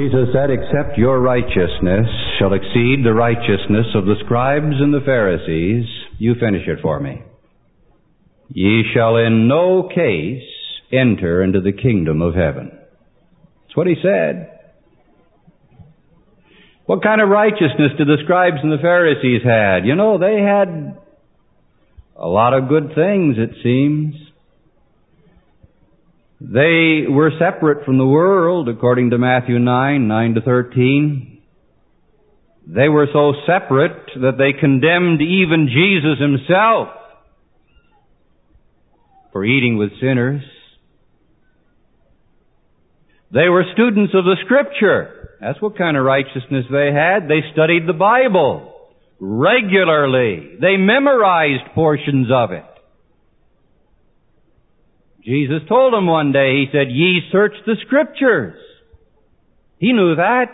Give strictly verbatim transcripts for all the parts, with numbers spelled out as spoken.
Jesus said, "Except your righteousness shall exceed the righteousness of the scribes and the Pharisees," you finish it for me, "ye shall in no case enter into the kingdom of heaven." That's what he said. What kind of righteousness did the scribes and the Pharisees had? You know, they had a lot of good things, it seems. They were separate from the world, according to Matthew nine, nine to thirteen. They were so separate that they condemned even Jesus himself for eating with sinners. They were students of the Scripture. That's what kind of righteousness they had. They studied the Bible regularly. They memorized portions of it. Jesus told them one day, he said, "Ye search the Scriptures." He knew that.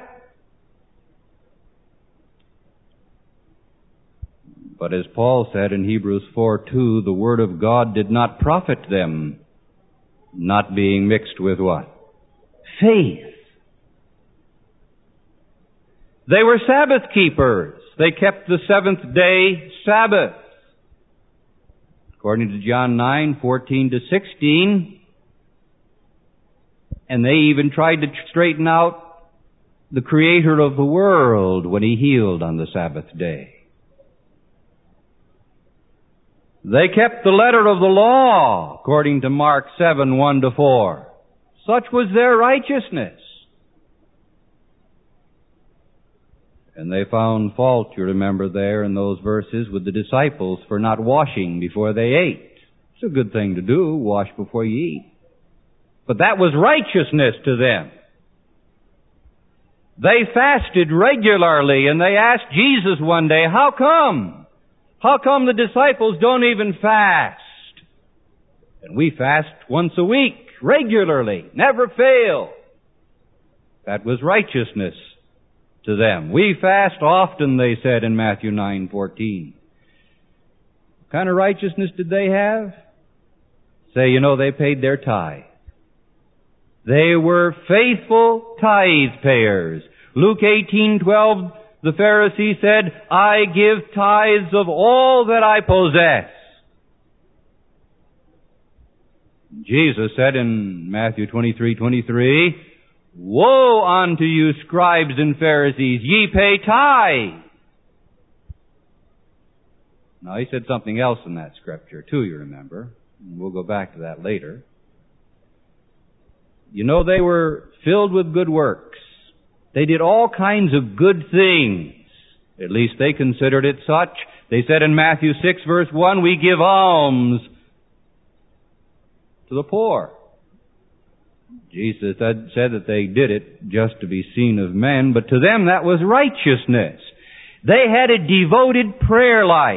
But as Paul said in Hebrews four two, the Word of God did not profit them, not being mixed with what? Faith. They were Sabbath keepers. They kept the seventh day Sabbath. According to John nine, fourteen to sixteen. And they even tried to straighten out the Creator of the world when He healed on the Sabbath day. They kept the letter of the law, according to Mark seven, one to four. Such was their righteousness. And they found fault, you remember there in those verses, with the disciples for not washing before they ate. It's a good thing to do, wash before you eat. But that was righteousness to them. They fasted regularly, and they asked Jesus one day, "How come? How come the disciples don't even fast? And we fast once a week, regularly, never fail." That was righteousness to them. We fast often, they said in Matthew nine fourteen. What kind of righteousness did they have? Say, you know, they paid their tithe. They were faithful tithe payers. Luke eighteen twelve, the Pharisee said, "I give tithes of all that I possess." Jesus said in Matthew twenty-three twenty-three, "Woe unto you, scribes and Pharisees, ye pay tithe." Now, he said something else in that scripture, too, you remember. We'll go back to that later. You know, they were filled with good works. They did all kinds of good things. At least they considered it such. They said in Matthew six, verse one, "We give alms to the poor." Jesus had said that they did it just to be seen of men, but to them that was righteousness. They had a devoted prayer life.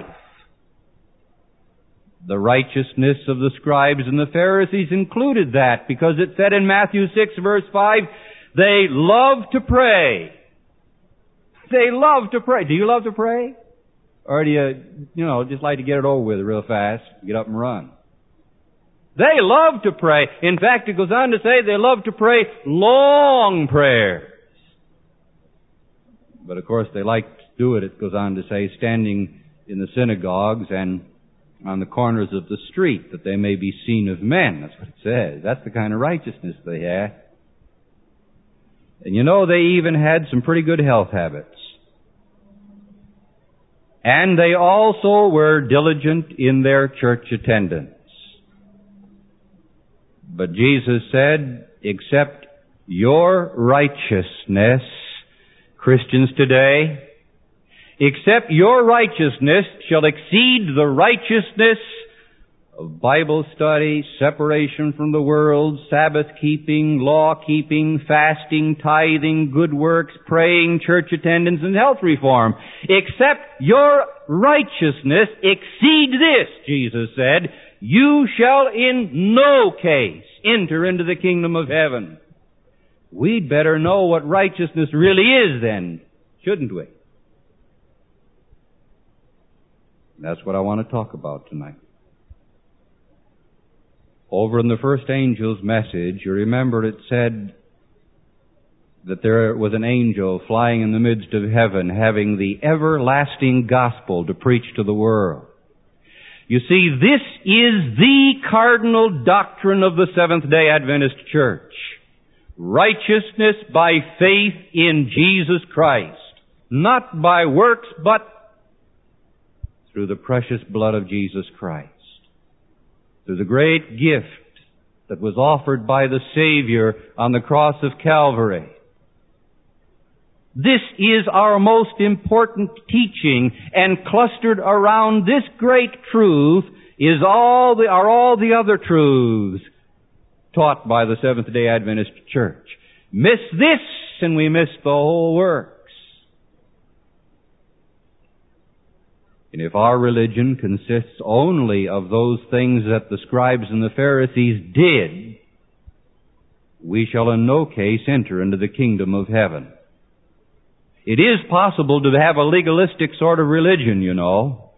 The righteousness of the scribes and the Pharisees included that, because it said in Matthew six, verse five, they love to pray. They love to pray. Do you love to pray? Or do you, you know, just like to get it over with real fast, get up and run? They love to pray. In fact, it goes on to say they love to pray long prayers. But of course, they like to do it, it goes on to say, standing in the synagogues and on the corners of the street, that they may be seen of men. That's what it says. That's the kind of righteousness they had. And you know, they even had some pretty good health habits. And they also were diligent in their church attendance. But Jesus said, "Except your righteousness," Christians today, "except your righteousness shall exceed the righteousness of Bible study, separation from the world, Sabbath keeping, law keeping, fasting, tithing, good works, praying, church attendance, and health reform. Except your righteousness exceed this," Jesus said, "you shall in no case enter into the kingdom of heaven." We'd better know what righteousness really is then, shouldn't we? That's what I want to talk about tonight. Over in the first angel's message, you remember it said, that there was an angel flying in the midst of heaven having the everlasting gospel to preach to the world. You see, this is the cardinal doctrine of the Seventh-day Adventist Church. Righteousness by faith in Jesus Christ. Not by works, but through the precious blood of Jesus Christ. Through the great gift that was offered by the Savior on the cross of Calvary. This is our most important teaching, and clustered around this great truth is all the, are all the other truths taught by the Seventh-day Adventist Church. Miss this and we miss the whole works. And if our religion consists only of those things that the scribes and the Pharisees did, we shall in no case enter into the kingdom of heaven. It is possible to have a legalistic sort of religion, you know.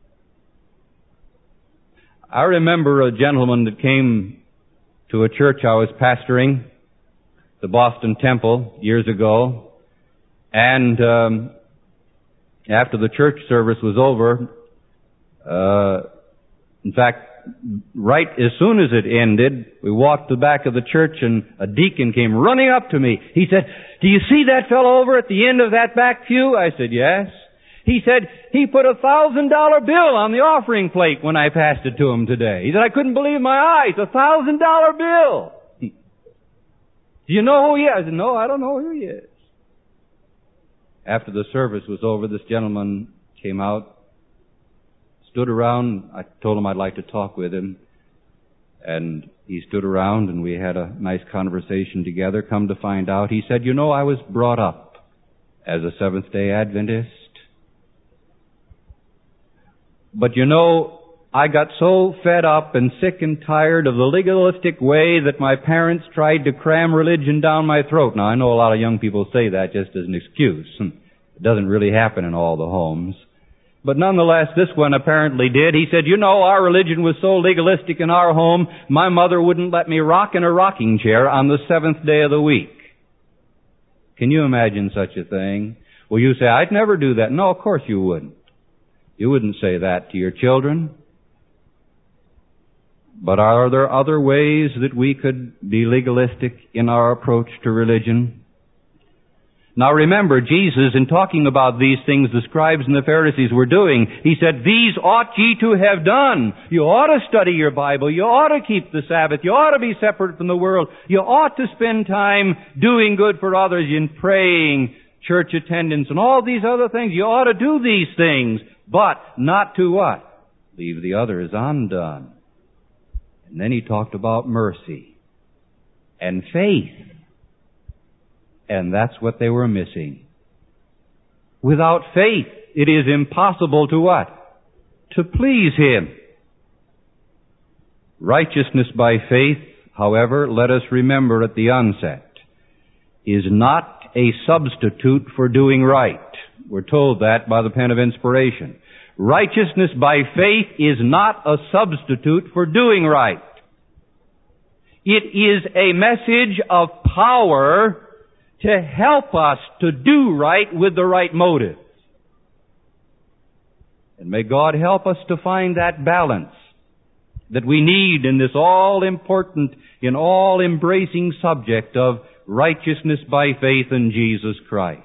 I remember a gentleman that came to a church I was pastoring, the Boston Temple, years ago, and um, after the church service was over, uh, in fact, right as soon as it ended, we walked to the back of the church and a deacon came running up to me. He said, "Do you see that fellow over at the end of that back pew?" I said, "Yes." He said, "He put a thousand dollar bill on the offering plate when I passed it to him today." He said, "I couldn't believe my eyes. A thousand dollar bill." "Do you know who he is?" I said, "No, I don't know who he is." After the service was over, this gentleman came out, stood around. I told him I'd like to talk with him. And he stood around and we had a nice conversation together. Come to find out, he said, "You know, I was brought up as a Seventh-day Adventist. But you know, I got so fed up and sick and tired of the legalistic way that my parents tried to cram religion down my throat." Now, I know a lot of young people say that just as an excuse. It doesn't really happen in all the homes. But nonetheless, this one apparently did. He said, "You know, our religion was so legalistic in our home, my mother wouldn't let me rock in a rocking chair on the seventh day of the week." Can you imagine such a thing? Well, you say, "I'd never do that." No, of course you wouldn't. You wouldn't say that to your children. But are there other ways that we could be legalistic in our approach to religion? Now remember, Jesus, in talking about these things the scribes and the Pharisees were doing, He said, "These ought ye to have done." You ought to study your Bible. You ought to keep the Sabbath. You ought to be separate from the world. You ought to spend time doing good for others in praying, church attendance, and all these other things. You ought to do these things, but not to what? Leave the others undone. And then He talked about mercy and faith. And that's what they were missing. Without faith, it is impossible to what? To please Him. Righteousness by faith, however, let us remember at the onset, is not a substitute for doing right. We're told that by the pen of inspiration. Righteousness by faith is not a substitute for doing right. It is a message of power to help us to do right with the right motive. And may God help us to find that balance that we need in this all-important, in all-embracing subject of righteousness by faith in Jesus Christ.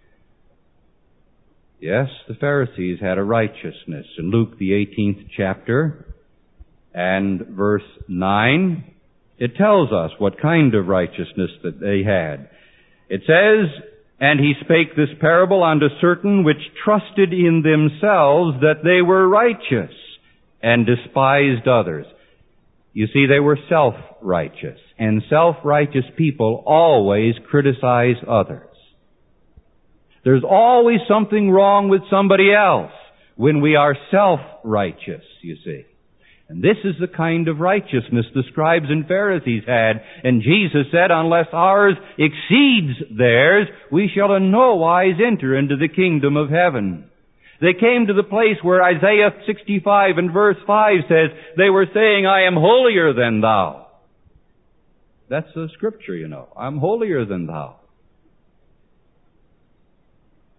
Yes, the Pharisees had a righteousness. In Luke, the eighteenth chapter, and verse nine, it tells us what kind of righteousness that they had. It says, "And he spake this parable unto certain which trusted in themselves that they were righteous, and despised others." You see, they were self-righteous, and self-righteous people always criticize others. There's always something wrong with somebody else when we are self-righteous, you see. And this is the kind of righteousness the scribes and Pharisees had. And Jesus said, unless ours exceeds theirs, we shall in no wise enter into the kingdom of heaven. They came to the place where Isaiah sixty-five and verse five says, they were saying, "I am holier than thou." That's the scripture, you know. I'm holier than thou.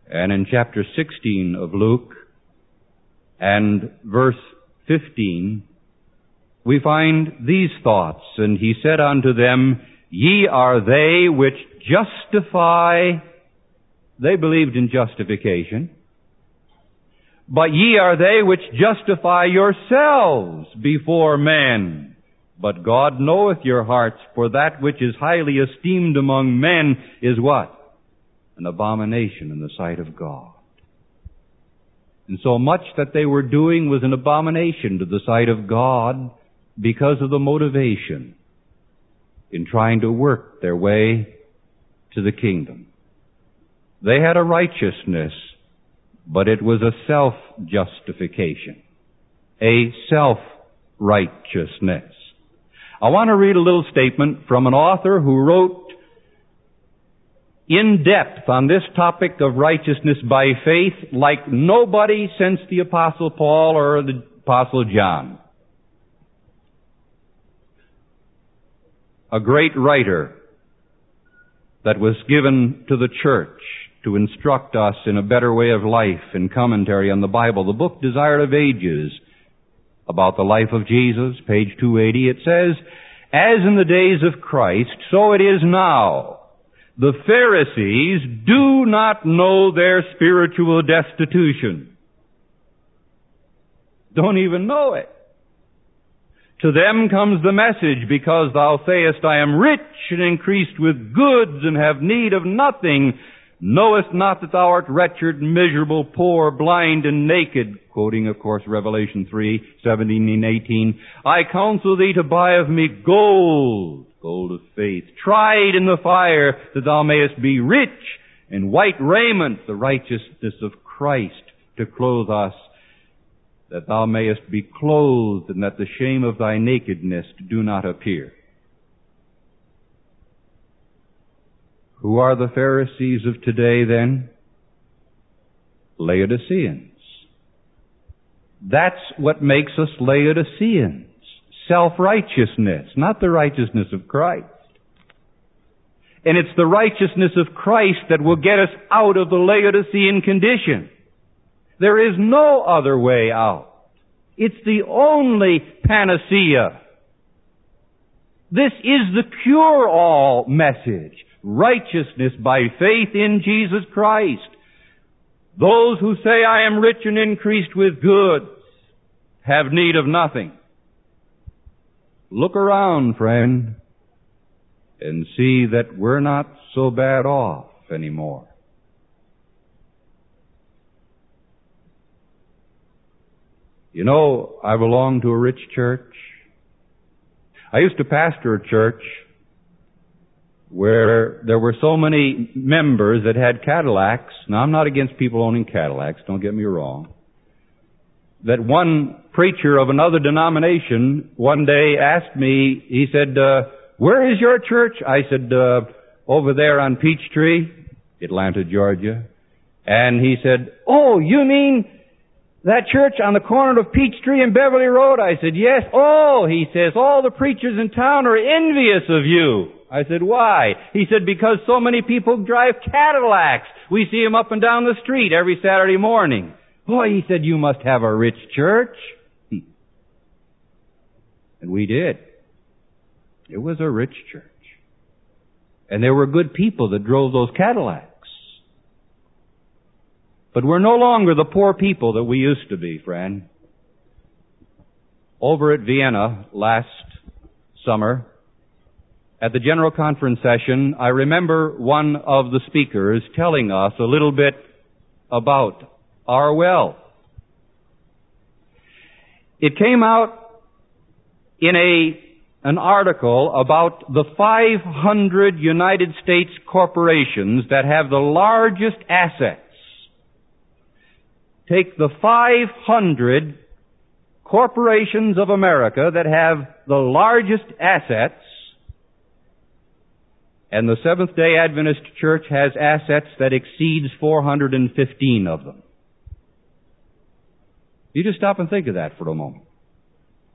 And in chapter sixteen of Luke and verse fifteen, we find these thoughts. And he said unto them, Ye are they which justify. They believed in justification. But ye are they which justify yourselves before men. But God knoweth your hearts, for that which is highly esteemed among men is what? An abomination in the sight of God. And so much that they were doing was an abomination to the sight of God because of the motivation in trying to work their way to the kingdom. They had a righteousness, but it was a self-justification, a self-righteousness. I want to read a little statement from an author who wrote in depth on this topic of righteousness by faith like nobody since the Apostle Paul or the Apostle John. A great writer that was given to the church to instruct us in a better way of life in commentary on the Bible. The book Desire of Ages, about the life of Jesus, page two eighty, it says, As in the days of Christ, so it is now. The Pharisees do not know their spiritual destitution. Don't even know it. To them comes the message, because thou sayest, I am rich and increased with goods and have need of nothing, knowest not that thou art wretched, miserable, poor, blind, and naked. Quoting, of course, Revelation three, seventeen and eighteen. I counsel thee to buy of me gold, gold of faith, tried in the fire, that thou mayest be rich, and white raiment, the righteousness of Christ, to clothe us, that thou mayest be clothed, and that the shame of thy nakedness do not appear. Who are the Pharisees of today, then? Laodiceans. That's what makes us Laodiceans. Self-righteousness, not the righteousness of Christ. And it's the righteousness of Christ that will get us out of the Laodicean condition. There is no other way out. It's the only panacea. This is the cure-all message. Righteousness by faith in Jesus Christ. Those who say, I am rich and increased with goods, have need of nothing. Look around, friend, and see that we're not so bad off anymore. You know, I belong to a rich church. I used to pastor a church where there were so many members that had Cadillacs. Now, I'm not against people owning Cadillacs, don't get me wrong. That one preacher of another denomination one day asked me, he said, uh, where is your church? I said, uh, over there on Peachtree, Atlanta, Georgia. And he said, oh, you mean that church on the corner of Peachtree and Beverly Road? I said, yes. Oh, he says, all the preachers in town are envious of you. I said, why? He said, because so many people drive Cadillacs. We see them up and down the street every Saturday morning. Boy, he said, you must have a rich church. And we did. It was a rich church. And there were good people that drove those Cadillacs. But we're no longer the poor people that we used to be, friend. Over at Vienna last summer, at the General Conference session, I remember one of the speakers telling us a little bit about our wealth. It came out in a an article about the five hundred United States corporations that have the largest assets. Take the five hundred corporations of America that have the largest assets, and the Seventh-day Adventist Church has assets that exceeds four hundred fifteen of them. You just stop and think of that for a moment.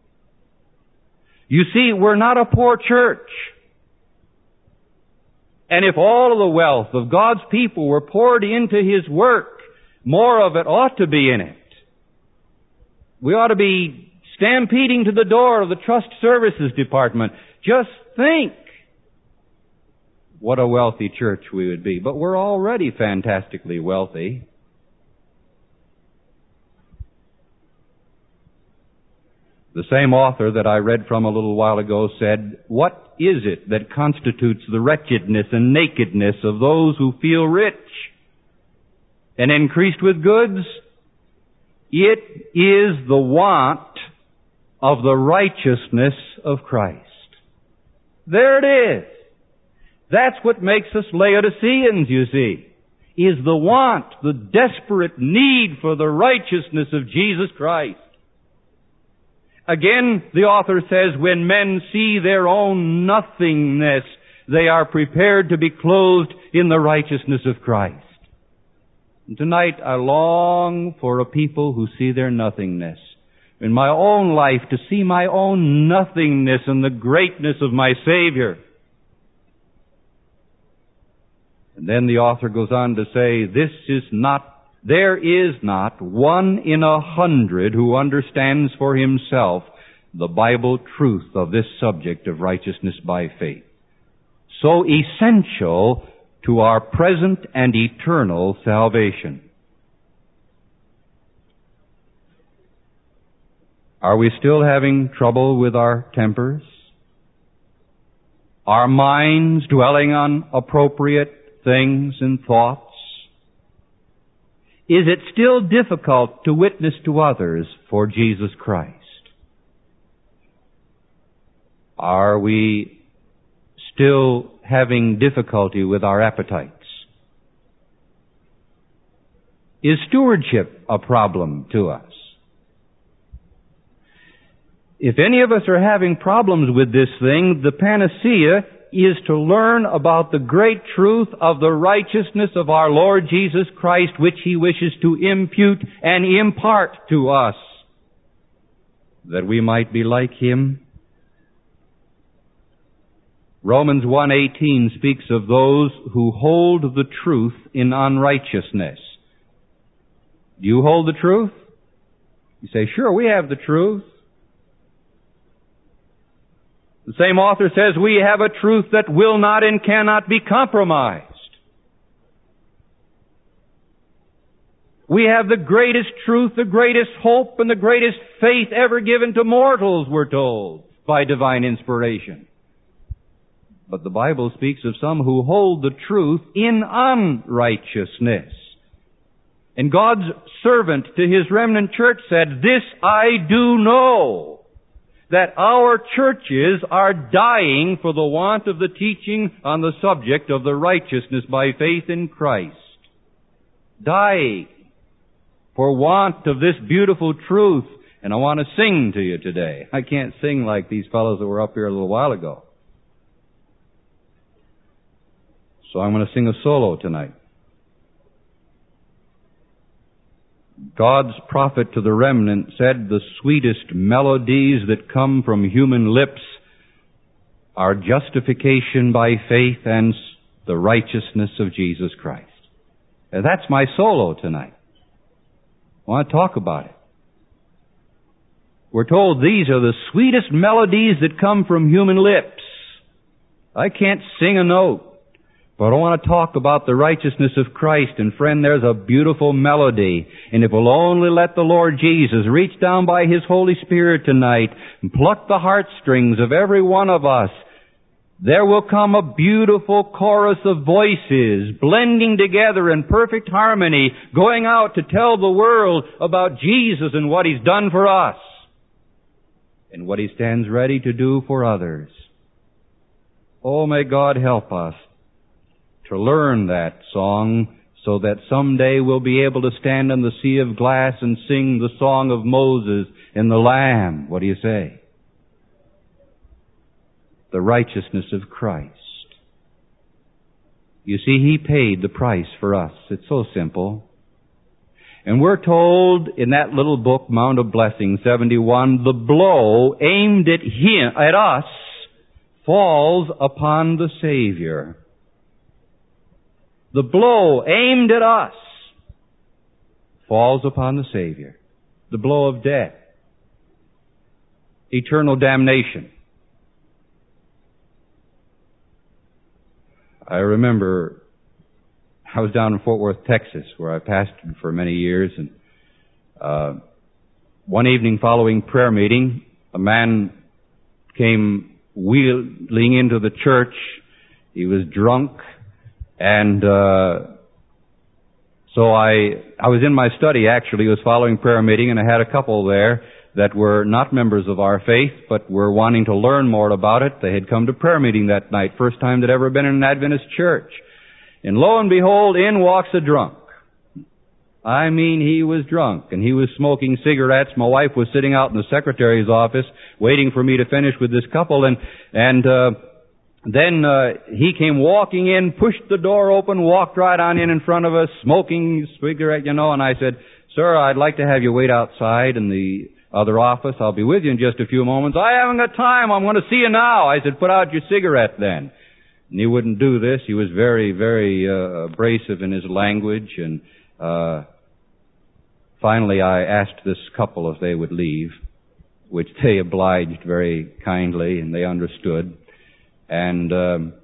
You see, we're not a poor church. And if all of the wealth of God's people were poured into His work, more of it ought to be in it. We ought to be stampeding to the door of the Trust Services Department. Just think what a wealthy church we would be. But we're already fantastically wealthy. The same author that I read from a little while ago said, "What is it that constitutes the wretchedness and nakedness of those who feel rich and increased with goods? It is the want of the righteousness of Christ." There it is. That's what makes us Laodiceans, you see, is the want, the desperate need for the righteousness of Jesus Christ. Again, the author says, when men see their own nothingness, they are prepared to be clothed in the righteousness of Christ. And tonight I long for a people who see their nothingness. In my own life, to see my own nothingness and the greatness of my Savior. And then the author goes on to say, this is not There is not one in a hundred who understands for himself the Bible truth of this subject of righteousness by faith, so essential to our present and eternal salvation. Are we still having trouble with our tempers? Our minds dwelling on appropriate things and thoughts? Is it still difficult to witness to others for Jesus Christ? Are we still having difficulty with our appetites? Is stewardship a problem to us? If any of us are having problems with this thing, the panacea is to learn about the great truth of the righteousness of our Lord Jesus Christ, which He wishes to impute and impart to us, that we might be like Him. Romans one eighteen speaks of those who hold the truth in unrighteousness. Do you hold the truth? You say, sure, we have the truth. The same author says we have a truth that will not and cannot be compromised. We have the greatest truth, the greatest hope, and the greatest faith ever given to mortals, we're told, by divine inspiration. But the Bible speaks of some who hold the truth in unrighteousness. And God's servant to His remnant church said, "This I do know, that our churches are dying for the want of the teaching on the subject of the righteousness by faith in Christ. Dying for want of this beautiful truth." And I want to sing to you today. I can't sing like these fellows that were up here a little while ago. So I'm going to sing a solo tonight. God's prophet to the remnant said the sweetest melodies that come from human lips are justification by faith and the righteousness of Jesus Christ. And that's my solo tonight. I want to talk about it. We're told these are the sweetest melodies that come from human lips. I can't sing a note. But I want to talk about the righteousness of Christ. And friend, there's a beautiful melody. And if we'll only let the Lord Jesus reach down by His Holy Spirit tonight and pluck the heartstrings of every one of us, there will come a beautiful chorus of voices blending together in perfect harmony, going out to tell the world about Jesus and what He's done for us and what He stands ready to do for others. Oh, may God help us to learn that song so that someday we'll be able to stand on the sea of glass and sing the song of Moses and the Lamb. What do you say? The righteousness of Christ. You see, He paid the price for us. It's so simple. And we're told in that little book, Mount of Blessing, seventy-one, the blow aimed at him, at us, falls upon the Savior. the blow aimed at us falls upon the Savior. The blow of death. Eternal damnation. I remember I was down in Fort Worth, Texas, where I pastored for many years, and uh, one evening following prayer meeting, a man came wheeling into the church. He was drunk, and uh, so I I was in my study, actually. It was following prayer meeting, and I had a couple there that were not members of our faith, but were wanting to learn more about it. They had come to prayer meeting that night, first time they'd ever been in an Adventist church. And lo and behold, in walks a drunk. I mean, he was drunk, and he was smoking cigarettes. My wife was sitting out in the secretary's office waiting for me to finish with this couple, and and uh then uh he came walking in, pushed the door open, walked right on in in front of us, smoking cigarette, you know, and I said, "Sir, I'd like to have you wait outside in the other office. I'll be with you in just a few moments." "I haven't got time. I'm going to see you now." I said, "Put out your cigarette then." And he wouldn't do this. He was very, very uh, abrasive in his language, and uh finally I asked this couple if they would leave, which they obliged very kindly, and they understood. And um,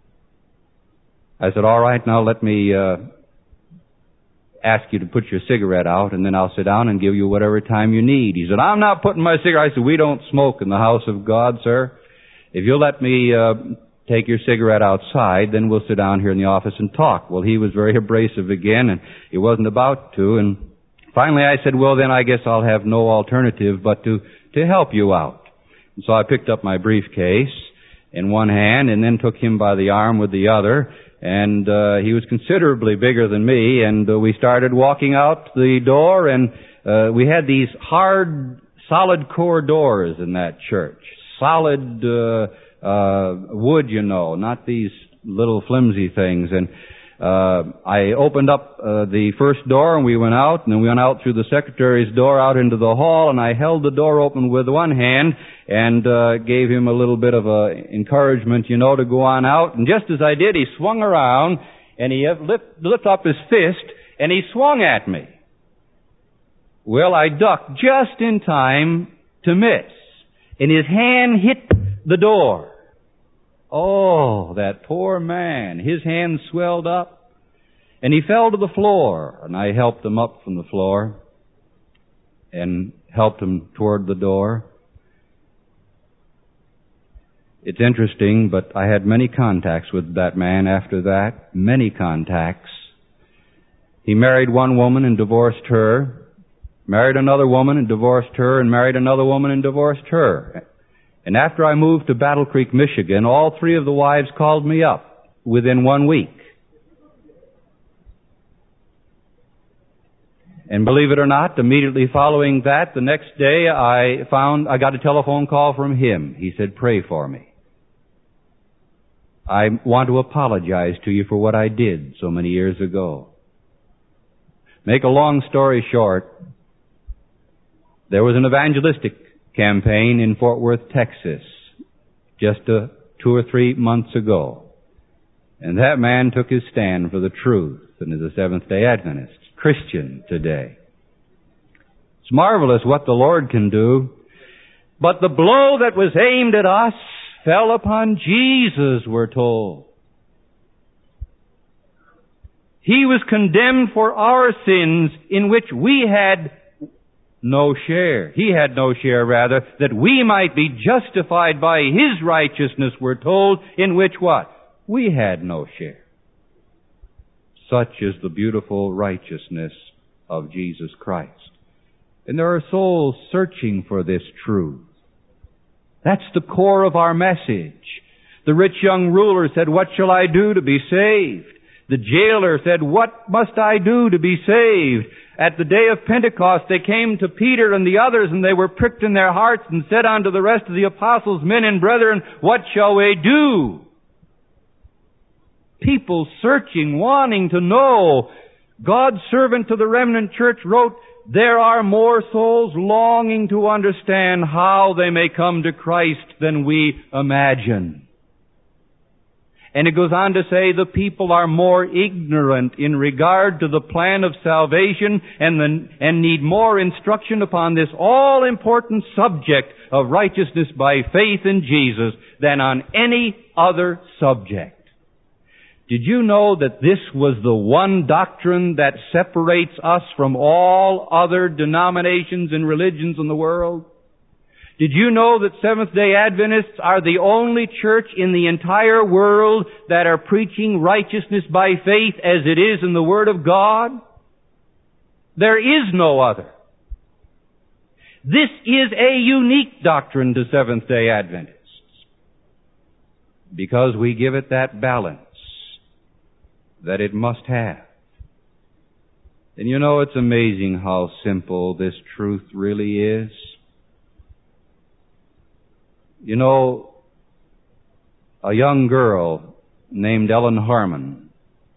I said, "All right, now let me uh, ask you to put your cigarette out, and then I'll sit down and give you whatever time you need." He said, "I'm not putting my cigarette." I said, "We don't smoke in the house of God, sir. If you'll let me uh, take your cigarette outside, then we'll sit down here in the office and talk." Well, he was very abrasive again, and he wasn't about to, and finally I said, "Well, then I guess I'll have no alternative but to, to help you out." And so I picked up my briefcase in one hand and then took him by the arm with the other, and uh, he was considerably bigger than me, and uh, we started walking out the door, and uh, we had these hard, solid core doors in that church. Solid uh, uh, wood, you know, not these little flimsy things. And Uh, I opened up uh, the first door, and we went out, and then we went out through the secretary's door out into the hall, and I held the door open with one hand and uh, gave him a little bit of a encouragement, you know, to go on out. And just as I did, he swung around, and he lift, lifted up his fist, and he swung at me. Well, I ducked just in time to miss, and his hand hit the door. Oh, that poor man. His hand swelled up, and he fell to the floor, and I helped him up from the floor and helped him toward the door. It's interesting, but I had many contacts with that man after that, many contacts. He married one woman and divorced her, married another woman and divorced her, and married another woman and divorced her. And after I moved to Battle Creek, Michigan, all three of the wives called me up within one week. And believe it or not, immediately following that, the next day I found, I got a telephone call from him. He said, "Pray for me. I want to apologize to you for what I did so many years ago." Make a long story short, there was an evangelistic campaign in Fort Worth, Texas, just uh, two or three months ago. And that man took his stand for the truth and is a Seventh-day Adventist, Christian today. It's marvelous what the Lord can do. But the blow that was aimed at us fell upon Jesus, we're told. He was condemned for our sins in which we had no share. He had no share, rather, that we might be justified by His righteousness, we're told, in which what? We had no share. Such is the beautiful righteousness of Jesus Christ. And there are souls searching for this truth. That's the core of our message. The rich young ruler said, "What shall I do to be saved?" The jailer said, "What must I do to be saved?" At the day of Pentecost, they came to Peter and the others, and they were pricked in their hearts and said unto the rest of the apostles, "Men and brethren, what shall we do?" People searching, wanting to know. God's servant to the remnant church wrote, "There are more souls longing to understand how they may come to Christ than we imagine." And it goes on to say the people are more ignorant in regard to the plan of salvation and, the, and need more instruction upon this all-important subject of righteousness by faith in Jesus than on any other subject. Did you know that this was the one doctrine that separates us from all other denominations and religions in the world? Did you know that Seventh-day Adventists are the only church in the entire world that are preaching righteousness by faith as it is in the Word of God? There is no other. This is a unique doctrine to Seventh-day Adventists because we give it that balance that it must have. And you know, it's amazing how simple this truth really is. You know, a young girl named Ellen Harmon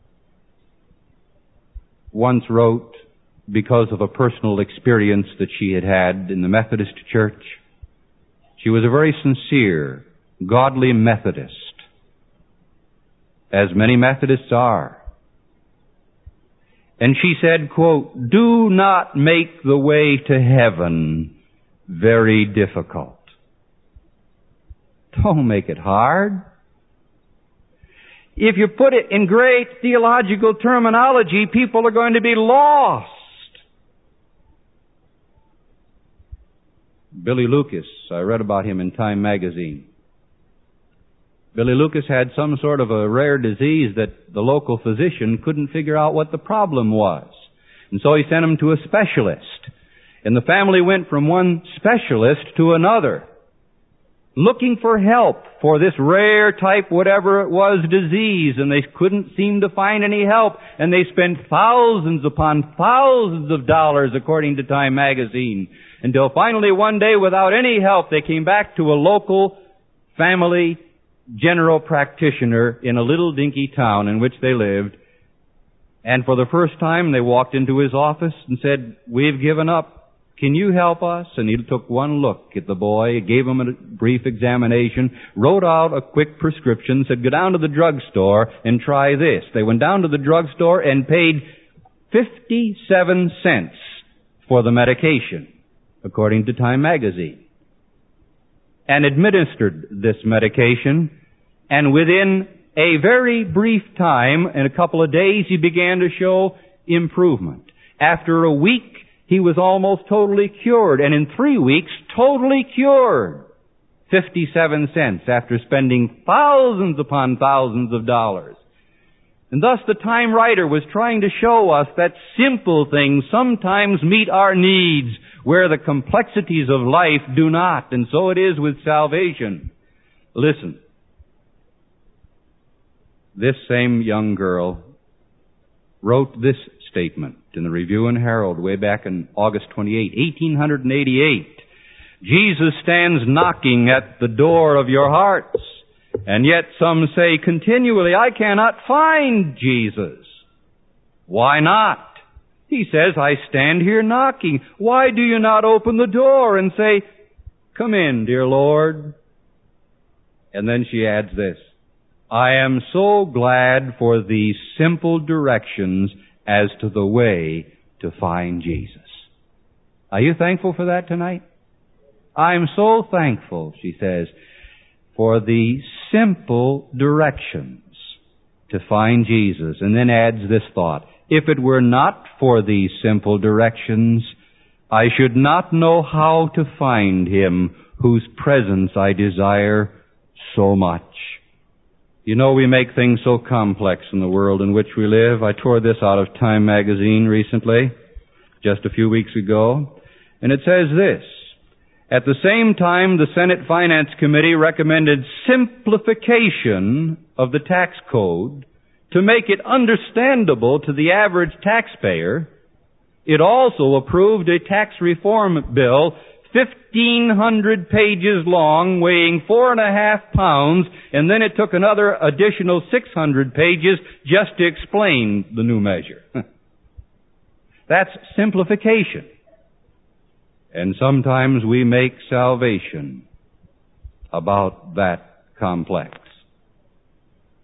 once wrote, because of a personal experience that she had had in the Methodist Church, she was a very sincere, godly Methodist, as many Methodists are. And she said, quote, "Do not make the way to heaven very difficult." Don't make it hard. If you put it in great theological terminology, people are going to be lost. Billy Lucas, I read about him in Time magazine. Billy Lucas had some sort of a rare disease that the local physician couldn't figure out what the problem was. And so he sent him to a specialist. And the family went from one specialist to another, looking for help for this rare type, whatever it was, disease, and they couldn't seem to find any help. And they spent thousands upon thousands of dollars, according to Time magazine, until finally one day, without any help, they came back to a local family general practitioner in a little dinky town in which they lived. And for the first time, they walked into his office and said, "We've given up. Can you help us?" And he took one look at the boy, gave him a brief examination, wrote out a quick prescription, said, "Go down to the drugstore and try this." They went down to the drugstore and paid fifty-seven cents for the medication, according to Time magazine, and administered this medication. And within a very brief time, in a couple of days, he began to show improvement. After a week, he was almost totally cured, and in three weeks, totally cured. fifty-seven cents after spending thousands upon thousands of dollars. And thus the Time writer was trying to show us that simple things sometimes meet our needs where the complexities of life do not. And so it is with salvation. Listen. This same young girl wrote this statement in the Review and Herald way back in August twenty-eighth, eighteen eighty-eight. "Jesus stands knocking at the door of your hearts, and yet some say continually, 'I cannot find Jesus.' Why not? He says, 'I stand here knocking.' Why do you not open the door and say, 'Come in, dear Lord'?" And then she adds this, "I am so glad for these simple directions as to the way to find Jesus." Are you thankful for that tonight? "I'm so thankful," she says, "for the simple directions to find Jesus." And then adds this thought, "If it were not for these simple directions, I should not know how to find Him whose presence I desire so much." You know, we make things so complex in the world in which we live. I tore this out of Time magazine recently, just a few weeks ago, and it says this: "At the same time, the Senate Finance Committee recommended simplification of the tax code to make it understandable to the average taxpayer. It also approved a tax reform bill fifteen hundred pages long, weighing four and a half pounds, and then it took another additional six hundred pages just to explain the new measure." That's simplification. And sometimes we make salvation about that complex.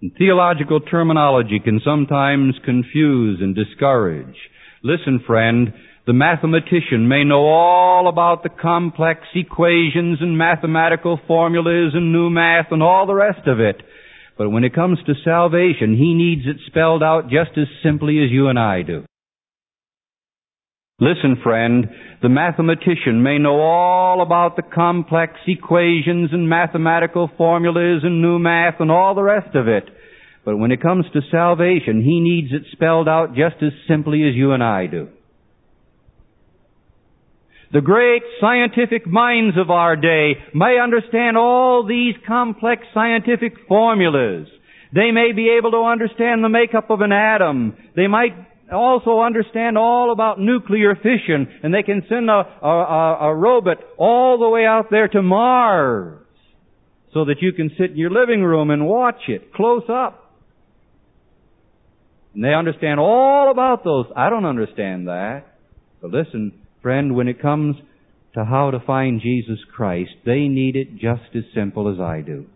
Theological terminology can sometimes confuse and discourage. Listen, friend, the mathematician may know all about the complex equations and mathematical formulas and new math and all the rest of it. But when it comes to salvation, he needs it spelled out just as simply as you and I do. Listen, friend, the mathematician may know all about the complex equations and mathematical formulas and new math and all the rest of it. But when it comes to salvation, he needs it spelled out just as simply as you and I do. The great scientific minds of our day may understand all these complex scientific formulas. They may be able to understand the makeup of an atom. They might also understand all about nuclear fission, and they can send a, a, a robot all the way out there to Mars so that you can sit in your living room and watch it close up. And they understand all about those. I don't understand that. But listen, friend, when it comes to how to find Jesus Christ, they need it just as simple as I do.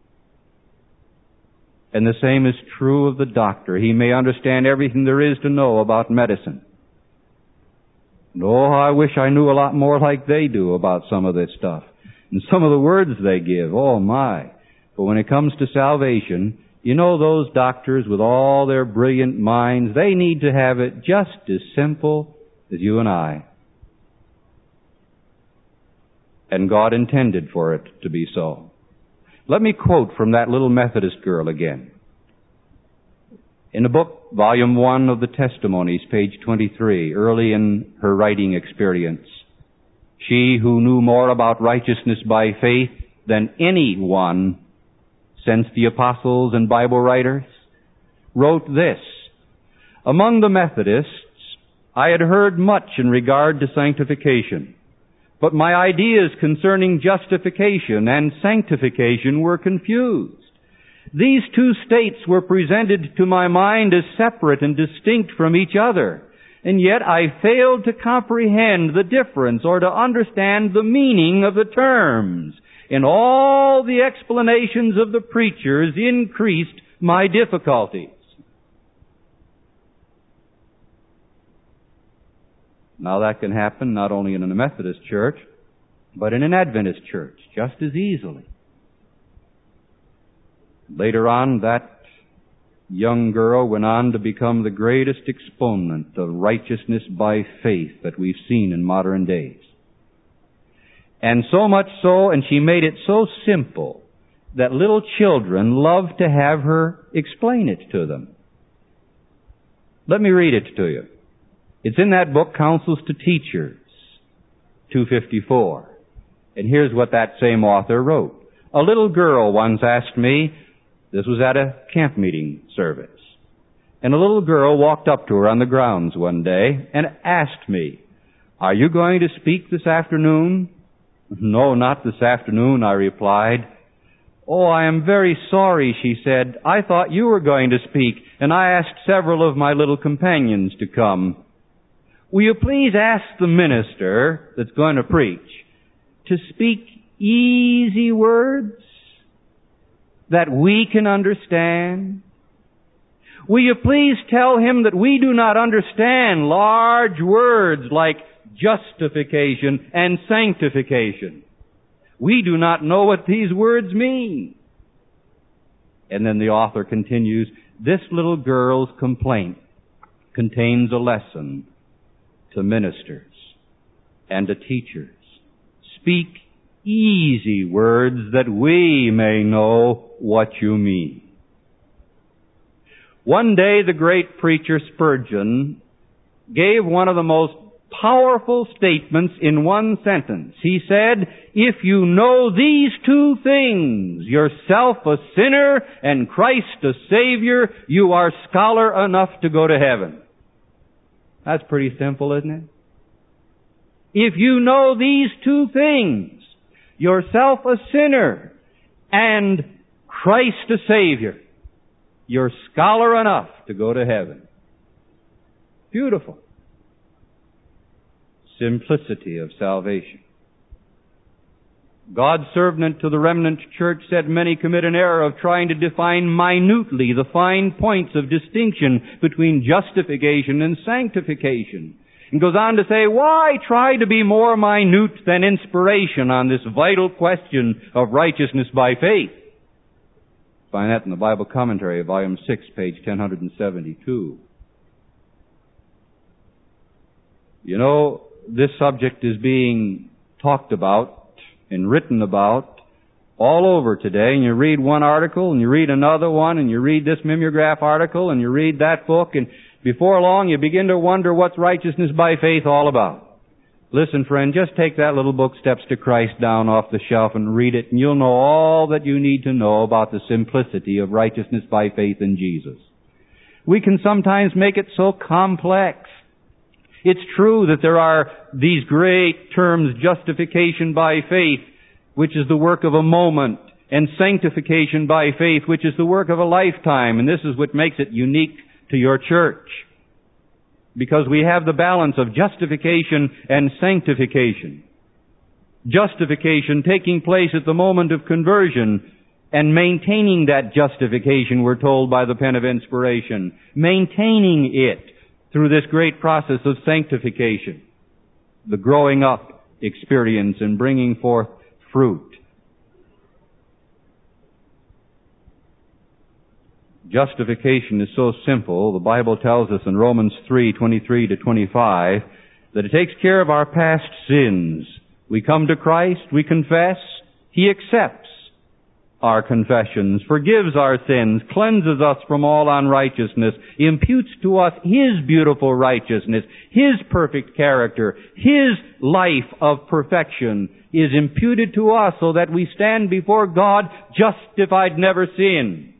And the same is true of the doctor. He may understand everything there is to know about medicine. And oh, I wish I knew a lot more like they do about some of this stuff. And some of the words they give, oh my. But when it comes to salvation, you know those doctors with all their brilliant minds, they need to have it just as simple as you and I. And God intended for it to be so. Let me quote from that little Methodist girl again. In the book, Volume one of the Testimonies, page twenty-three, early in her writing experience, she who knew more about righteousness by faith than anyone since the apostles and Bible writers, wrote this: among the Methodists, I had heard much in regard to sanctification, but my ideas concerning justification and sanctification were confused. These two states were presented to my mind as separate and distinct from each other, and yet I failed to comprehend the difference or to understand the meaning of the terms. And all the explanations of the preachers increased my difficulties. Now that can happen not only in a Methodist church, but in an Adventist church just as easily. Later on, that young girl went on to become the greatest exponent of righteousness by faith that we've seen in modern days. And so much so, and she made it so simple, that little children loved to have her explain it to them. Let me read it to you. It's in that book, Counsels to Teachers, two fifty-four. And here's what that same author wrote. A little girl once asked me, this was at a camp meeting service, and a little girl walked up to her on the grounds one day and asked me, are you going to speak this afternoon? No, not this afternoon, I replied. Oh, I am very sorry, she said. I thought you were going to speak, and I asked several of my little companions to come. Will you please ask the minister that's going to preach to speak easy words that we can understand? Will you please tell him that we do not understand large words like justification and sanctification? We do not know what these words mean. And then the author continues, this little girl's complaint contains a lesson to ministers and to teachers. Speak easy words that we may know what you mean. One day the great preacher Spurgeon gave one of the most powerful statements in one sentence. He said, if you know these two things, yourself a sinner and Christ a Savior, you are scholar enough to go to heaven. That's pretty simple, isn't it? If you know these two things, yourself a sinner and Christ a Savior, you're scholar enough to go to heaven. Beautiful. Simplicity of salvation. God's servant to the remnant church said many commit an error of trying to define minutely the fine points of distinction between justification and sanctification. And goes on to say, why try to be more minute than inspiration on this vital question of righteousness by faith? Find that in the Bible Commentary, volume six, page ten seventy-two. You know, this subject is being talked about and written about all over today, and you read one article, and you read another one, and you read this mimeograph article, and you read that book, and before long you begin to wonder what's righteousness by faith all about. Listen, friend, just take that little book, Steps to Christ, down off the shelf and read it, and you'll know all that you need to know about the simplicity of righteousness by faith in Jesus. We can sometimes make it so complex. It's true that there are these great terms, justification by faith, which is the work of a moment, and sanctification by faith, which is the work of a lifetime. And this is what makes it unique to your church, because we have the balance of justification and sanctification. Justification taking place at the moment of conversion, and maintaining that justification, we're told by the pen of inspiration. Maintaining it through this great process of sanctification, the growing up experience and bringing forth fruit. Justification is so simple. The Bible tells us in Romans three, twenty-three to twenty-five, that it takes care of our past sins. We come to Christ, we confess, He accepts our confessions, forgives our sins, cleanses us from all unrighteousness, imputes to us His beautiful righteousness, His perfect character, His life of perfection is imputed to us so that we stand before God justified, never sinned.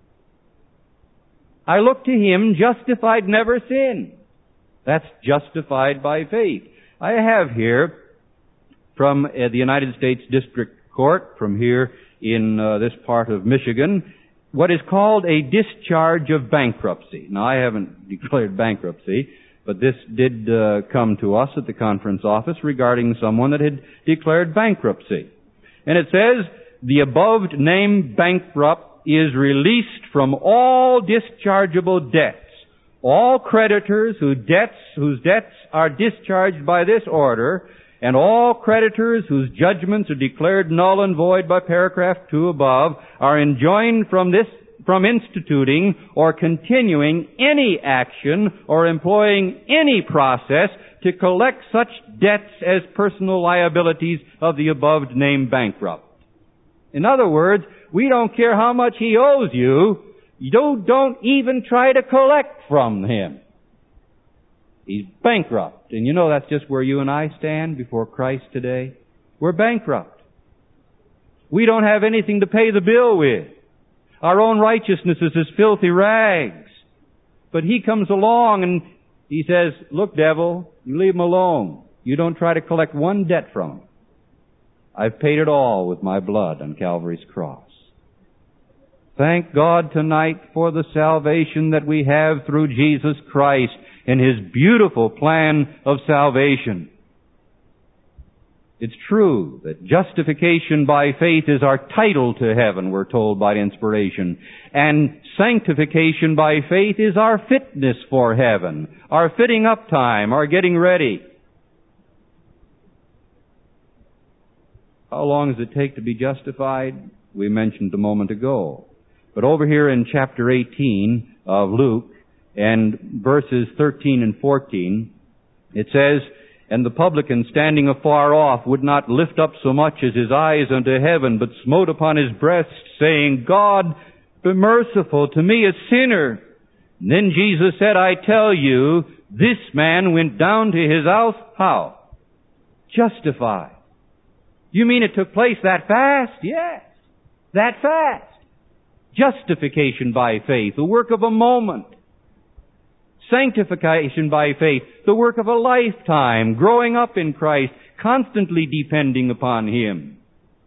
I look to Him, justified, never sinned. That's justified by faith. I have here from uh, the United States District Court, from here in uh, this part of Michigan, what is called a discharge of bankruptcy. Now, I haven't declared bankruptcy, but this did uh, come to us at the conference office regarding someone that had declared bankruptcy. And it says, the above named bankrupt is released from all dischargeable debts. All creditors whose debts, whose debts are discharged by this order, and all creditors whose judgments are declared null and void by paragraph two above, are enjoined from this, from instituting or continuing any action or employing any process to collect such debts as personal liabilities of the above named bankrupt. In other words, we don't care how much he owes you, you don't, don't even try to collect from him. He's bankrupt. And you know that's just where you and I stand before Christ today. We're bankrupt. We don't have anything to pay the bill with. Our own righteousness is as filthy rags. But He comes along and He says, look, devil, you leave him alone. You don't try to collect one debt from him. I've paid it all with my blood on Calvary's cross. Thank God tonight for the salvation that we have through Jesus Christ and His beautiful plan of salvation. It's true that justification by faith is our title to heaven, we're told by inspiration. And sanctification by faith is our fitness for heaven, our fitting up time, our getting ready. How long does it take to be justified? We mentioned a moment ago. But over here in chapter eighteen of Luke, and verses thirteen and fourteen, it says, and the publican standing afar off would not lift up so much as his eyes unto heaven, but smote upon his breast, saying, God, be merciful to me, a sinner. And then Jesus said, I tell you, this man went down to his house, how? Justified. You mean it took place that fast? Yes, that fast. Justification by faith, the work of a moment. Sanctification by faith, the work of a lifetime, growing up in Christ, constantly depending upon Him.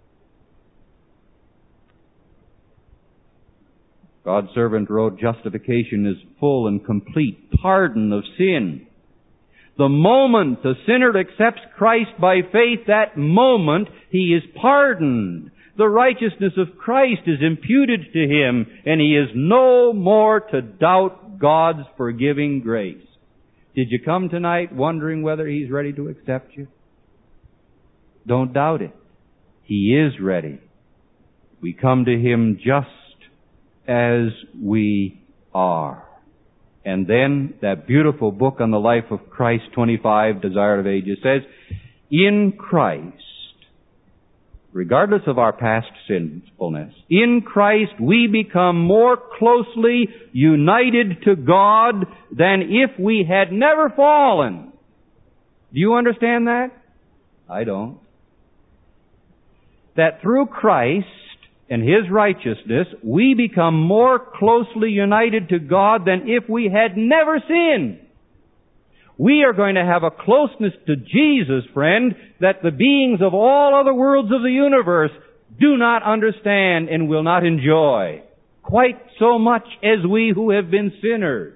God's servant wrote, justification is full and complete pardon of sin. The moment the sinner accepts Christ by faith, that moment he is pardoned. The righteousness of Christ is imputed to him, and he is no more to doubt God's forgiving grace. Did you come tonight wondering whether he's ready to accept you? Don't doubt it. He is ready. We come to him just as we are. And then that beautiful book on the life of Christ, twenty-five, Desire of Ages, says, in Christ, regardless of our past sinfulness, in Christ we become more closely united to God than if we had never fallen. Do you understand that? I don't. That through Christ and his righteousness, we become more closely united to God than if we had never sinned. We are going to have a closeness to Jesus, friend, that the beings of all other worlds of the universe do not understand and will not enjoy, quite so much as we who have been sinners.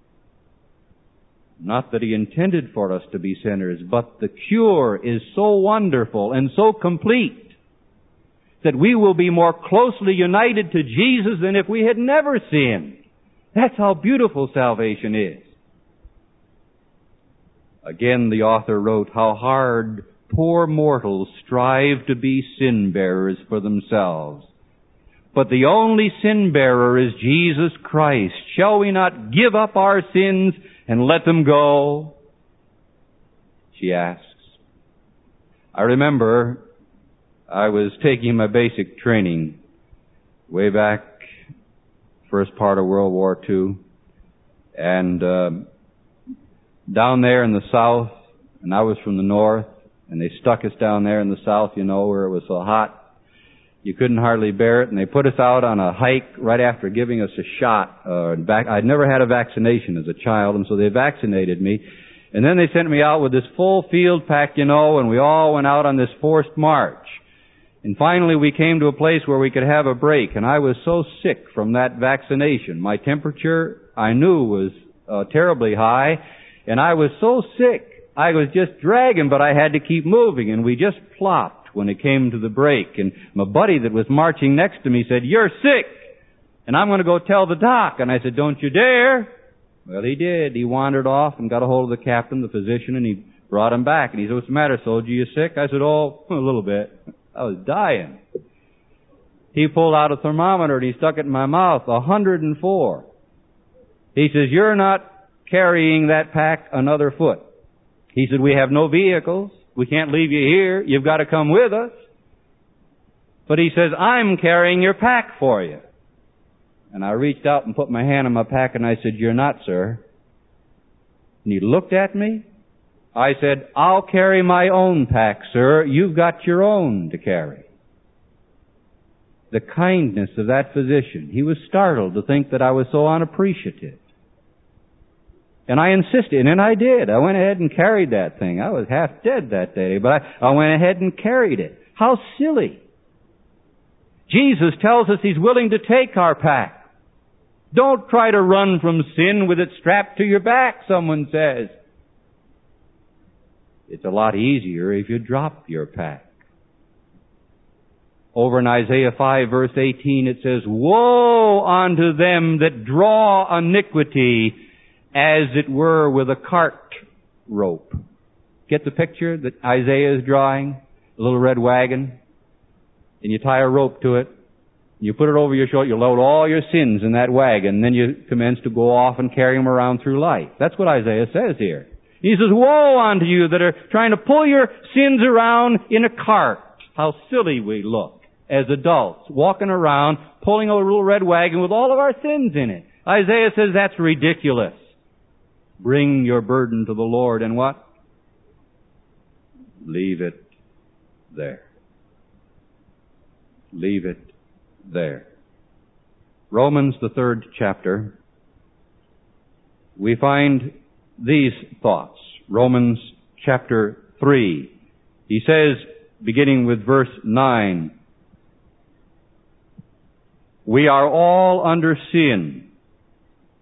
Not that he intended for us to be sinners, but the cure is so wonderful and so complete that we will be more closely united to Jesus than if we had never sinned. That's how beautiful salvation is. Again, the author wrote, how hard poor mortals strive to be sin-bearers for themselves. But the only sin-bearer is Jesus Christ. Shall we not give up our sins and let them go? She asks. I remember I was taking my basic training way back, first part of World War Two, and uh, down there in the South, and I was from the North, and they stuck us down there in the South, you know, where it was so hot, you couldn't hardly bear it, and they put us out on a hike right after giving us a shot. Uh, back, I'd never had a vaccination as a child, and so they vaccinated me, and then they sent me out with this full field pack, you know, and we all went out on this forced march. And finally we came to a place where we could have a break, and I was so sick from that vaccination. My temperature, I knew, was uh, terribly high, and I was so sick, I was just dragging, but I had to keep moving, and we just plopped when it came to the break. And my buddy that was marching next to me said, you're sick, and I'm going to go tell the doc. And I said, don't you dare. Well, he did. He wandered off and got a hold of the captain, the physician, and he brought him back. And he said, what's the matter, soldier? You sick? I said, oh, a little bit. I was dying. He pulled out a thermometer and he stuck it in my mouth, one hundred four. He says, you're not carrying that pack another foot. He said, we have no vehicles. We can't leave you here. You've got to come with us. But he says, I'm carrying your pack for you. And I reached out and put my hand on my pack and I said, you're not, sir. And he looked at me. I said, I'll carry my own pack, sir. You've got your own to carry. The kindness of that physician. He was startled to think that I was so unappreciative. And I insisted, and I did. I went ahead and carried that thing. I was half dead that day, but I, I went ahead and carried it. How silly. Jesus tells us He's willing to take our pack. Don't try to run from sin with it strapped to your back, someone says. It's a lot easier if you drop your pack. Over in Isaiah five, verse eighteen, it says, woe unto them that draw iniquity, as it were with a cart rope. Get the picture that Isaiah is drawing? A little red wagon. And you tie a rope to it. You put it over your shoulder. You load all your sins in that wagon. And then you commence to go off and carry them around through life. That's what Isaiah says here. He says, woe unto you that are trying to pull your sins around in a cart. How silly we look as adults, walking around, pulling a little red wagon with all of our sins in it. Isaiah says that's ridiculous. Bring your burden to the Lord and what? Leave it there. Leave it there. Romans, the third chapter, we find these thoughts. Romans chapter three. He says, beginning with verse nine, we are all under sin.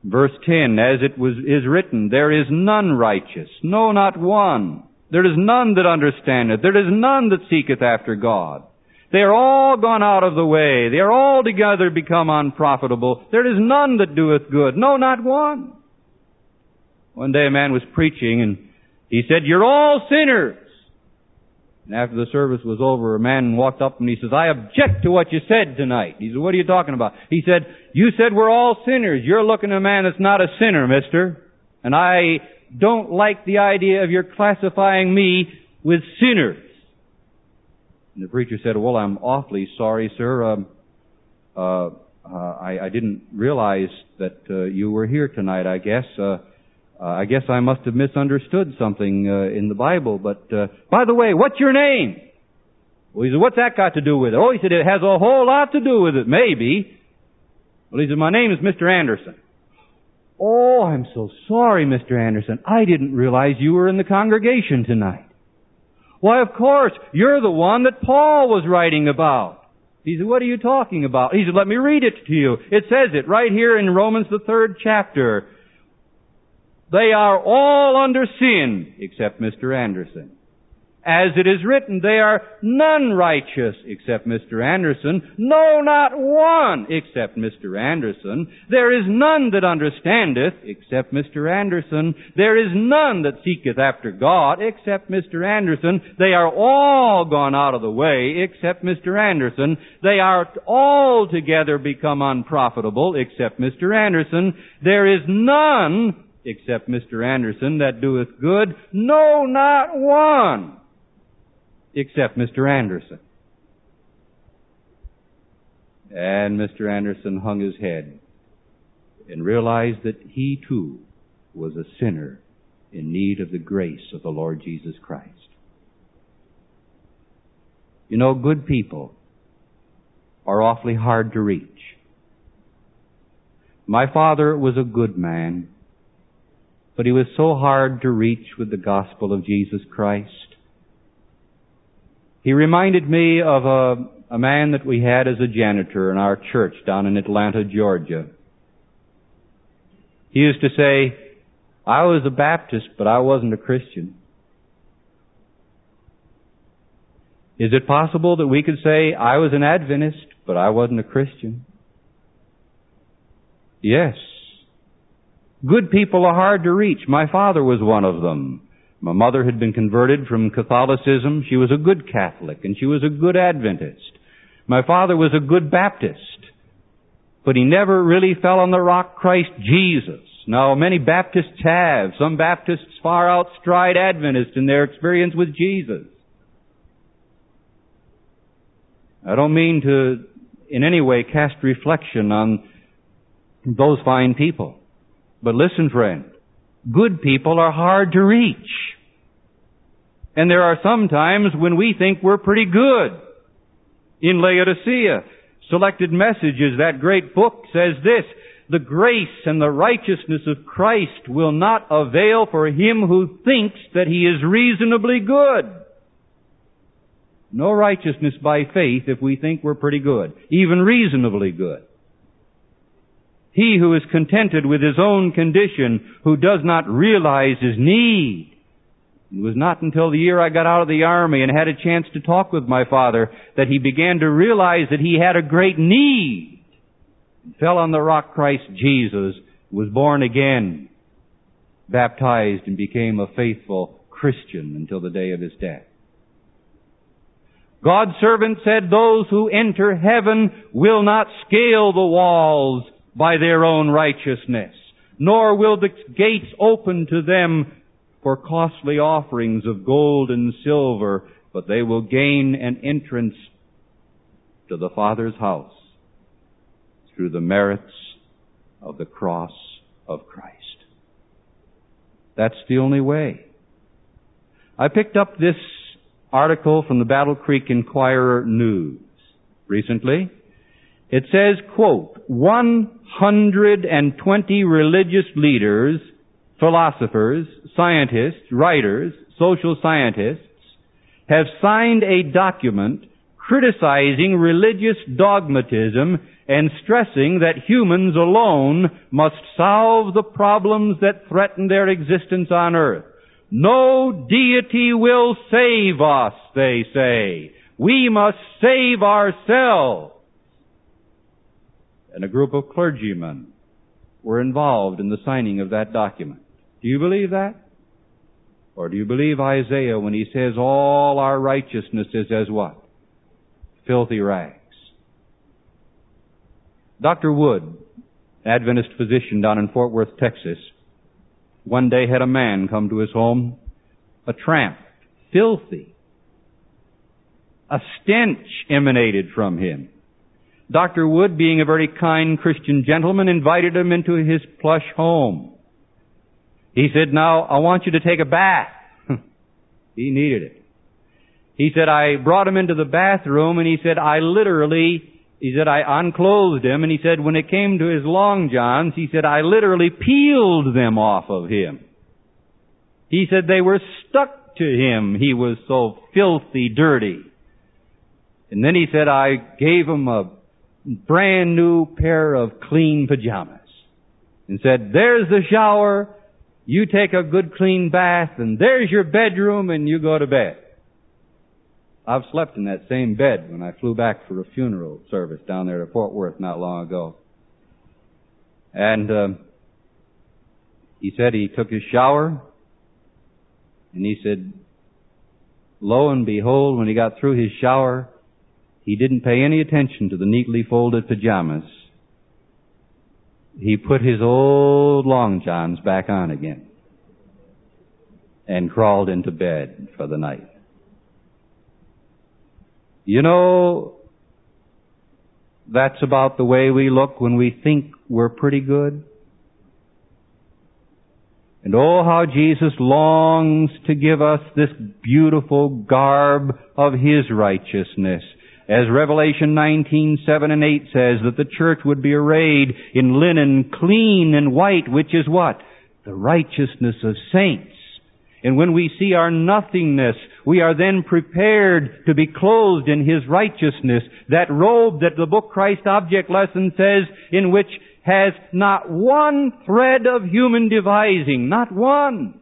Verse ten, as it was is written, there is none righteous, no, not one. There is none that understandeth. There is none that seeketh after God. They are all gone out of the way. They are altogether become unprofitable. There is none that doeth good, no, not one. One day a man was preaching and he said, you're all sinners. And after the service was over, a man walked up and he says, I object to what you said tonight. He said, what are you talking about? He said, you said we're all sinners. You're looking at a man that's not a sinner, mister. And I don't like the idea of your classifying me with sinners. And the preacher said, well, I'm awfully sorry, sir. Um, uh, uh, I, I didn't realize that uh, you were here tonight, I guess. Uh, Uh, I guess I must have misunderstood something uh, in the Bible, but uh, by the way, what's your name? Well, he said, what's that got to do with it? Oh, he said, it has a whole lot to do with it, maybe. Well, he said, my name is Mister Anderson. Oh, I'm so sorry, Mister Anderson. I didn't realize you were in the congregation tonight. Why, of course, you're the one that Paul was writing about. He said, what are you talking about? He said, let me read it to you. It says it right here in Romans, the third chapter. They are all under sin, except Mister Anderson. As it is written, they are none righteous, except Mister Anderson. No, not one, except Mister Anderson. There is none that understandeth, except Mister Anderson. There is none that seeketh after God, except Mister Anderson. They are all gone out of the way, except Mister Anderson. They are altogether become unprofitable, except Mister Anderson. There is none except Mister Anderson that doeth good, no, not one, except Mister Anderson. And Mister Anderson hung his head and realized that he too was a sinner in need of the grace of the Lord Jesus Christ. You know, good people are awfully hard to reach. My father was a good man, but he was so hard to reach with the gospel of Jesus Christ. He reminded me of a, a man that we had as a janitor in our church down in Atlanta, Georgia. He used to say, I was a Baptist, but I wasn't a Christian. Is it possible that we could say, I was an Adventist, but I wasn't a Christian? Yes. Good people are hard to reach. My father was one of them. My mother had been converted from Catholicism. She was a good Catholic, and she was a good Adventist. My father was a good Baptist, but he never really fell on the rock Christ Jesus. Now, many Baptists have. Some Baptists far outstride Adventists in their experience with Jesus. I don't mean to in any way cast reflection on those fine people. But listen, friend, good people are hard to reach. And there are some times when we think we're pretty good. In Laodicea, Selected Messages, that great book, says this, the grace and the righteousness of Christ will not avail for him who thinks that he is reasonably good. No righteousness by faith if we think we're pretty good, even reasonably good. He who is contented with his own condition, who does not realize his need. It was not until the year I got out of the army and had a chance to talk with my father that he began to realize that he had a great need. He fell on the rock Christ Jesus, was born again, baptized, and became a faithful Christian until the day of his death. God's servant said, those who enter heaven will not scale the walls by their own righteousness, nor will the gates open to them for costly offerings of gold and silver, but they will gain an entrance to the Father's house through the merits of the cross of Christ. That's the only way. I picked up this article from the Battle Creek Inquirer News recently. It says, quote, one hundred twenty religious leaders, philosophers, scientists, writers, social scientists have signed a document criticizing religious dogmatism and stressing that humans alone must solve the problems that threaten their existence on earth. No deity will save us, they say. We must save ourselves. And a group of clergymen were involved in the signing of that document. Do you believe that? Or do you believe Isaiah when he says all our righteousness is as what? Filthy rags. Doctor Wood, Adventist physician down in Fort Worth, Texas, one day had a man come to his home, a tramp, filthy. A stench emanated from him. Doctor Wood, being a very kind Christian gentleman, invited him into his plush home. He said, now, I want you to take a bath. He needed it. He said, I brought him into the bathroom, and he said, I literally, he said, I unclothed him, and he said, when it came to his long johns, he said, I literally peeled them off of him. He said they were stuck to him. He was so filthy dirty. And then he said, I gave him a brand new pair of clean pajamas and said, there's the shower, you take a good clean bath, and there's your bedroom, and you go to bed. I've slept in that same bed when I flew back for a funeral service down there at Fort Worth not long ago. And um, he said he took his shower, and he said, lo and behold, when he got through his shower, he didn't pay any attention to the neatly folded pajamas. He put his old long johns back on again and crawled into bed for the night. You know, that's about the way we look when we think we're pretty good. And oh, how Jesus longs to give us this beautiful garb of His righteousness. As Revelation nineteen, seven and eight says, that the church would be arrayed in linen clean and white, which is what? The righteousness of saints. And when we see our nothingness, we are then prepared to be clothed in His righteousness. That robe that the book Christ Object Lesson says, in which has not one thread of human devising, not one.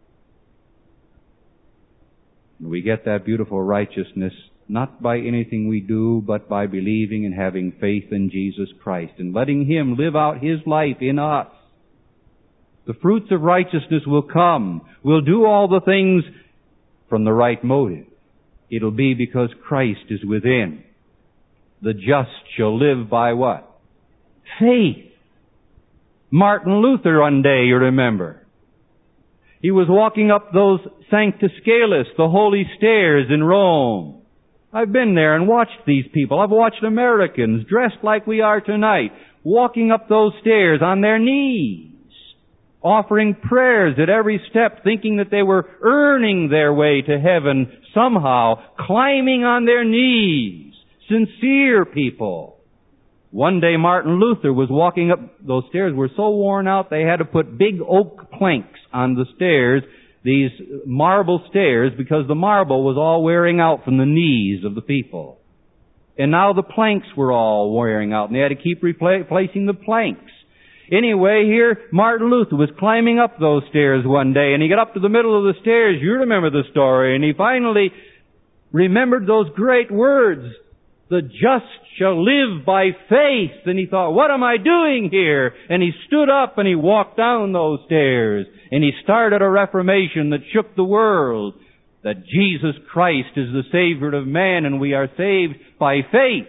We get that beautiful righteousness not by anything we do, but by believing and having faith in Jesus Christ and letting Him live out His life in us. The fruits of righteousness will come. We'll do all the things from the right motive. It'll be because Christ is within. The just shall live by what? Faith. Martin Luther one day, you remember, he was walking up those Sanctus Scalis, the holy stairs in Rome. I've been there and watched these people. I've watched Americans dressed like we are tonight, walking up those stairs on their knees, offering prayers at every step, thinking that they were earning their way to heaven somehow, climbing on their knees, sincere people. One day Martin Luther was walking up those stairs, were so worn out they had to put big oak planks on the stairs, these marble stairs, because the marble was all wearing out from the knees of the people. And now the planks were all wearing out, and they had to keep replacing the planks. Anyway, here, Martin Luther was climbing up those stairs one day, and he got up to the middle of the stairs. You remember the story. And he finally remembered those great words, the just shall live by faith. And he thought, what am I doing here? And he stood up and he walked down those stairs. And he started a reformation that shook the world. That Jesus Christ is the Savior of man, and we are saved by faith.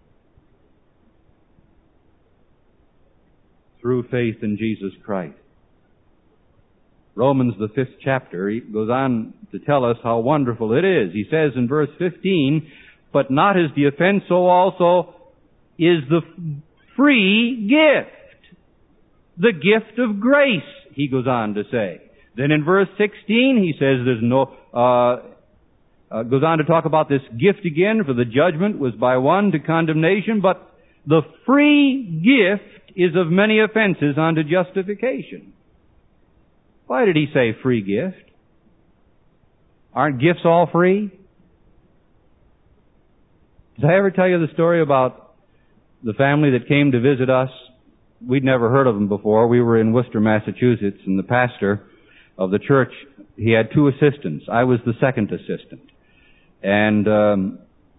Through faith in Jesus Christ. Romans, the fifth chapter, he goes on to tell us how wonderful it is. He says in verse fifteen, but not as the offense, so also is the free gift. The gift of grace, he goes on to say. Then in verse sixteen, he says there's no, uh, uh, goes on to talk about this gift again, for the judgment was by one to condemnation, but the free gift is of many offenses unto justification. Why did he say free gift? Aren't gifts all free? Did I ever tell you the story about the family that came to visit us? We'd never heard of them before. We were in Worcester, Massachusetts, and the pastor of the church, he had two assistants. I was the second assistant. And um,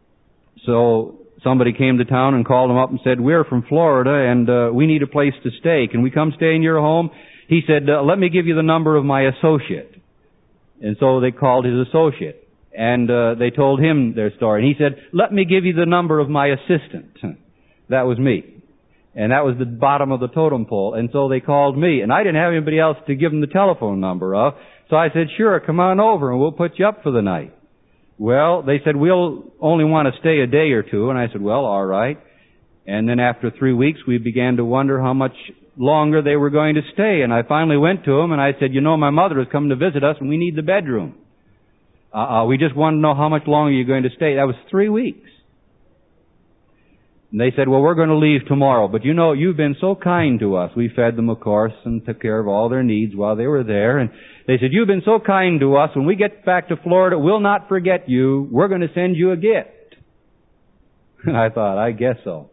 so somebody came to town and called him up and said, "We're from Florida, and uh, we need a place to stay. Can we come stay in your home?" He said, uh, "Let me give you the number of my associate." And so they called his associate, and uh, they told him their story. And he said, "Let me give you the number of my assistant." That was me. And that was the bottom of the totem pole. And so they called me. And I didn't have anybody else to give them the telephone number of. So I said, "Sure, come on over and we'll put you up for the night." Well, they said, "We'll only want to stay a day or two." And I said, "Well, all right." And then after three weeks, we began to wonder how much longer they were going to stay. And I finally went to them and I said, "You know, my mother has come to visit us and we need the bedroom. Uh, we just want to know how much longer you're going to stay." That was three weeks. And they said, "Well, we're going to leave tomorrow. But you know, you've been so kind to us." We fed them, of course, and took care of all their needs while they were there. And they said, "You've been so kind to us. When we get back to Florida, we'll not forget you. We're going to send you a gift." And I thought, I guess so.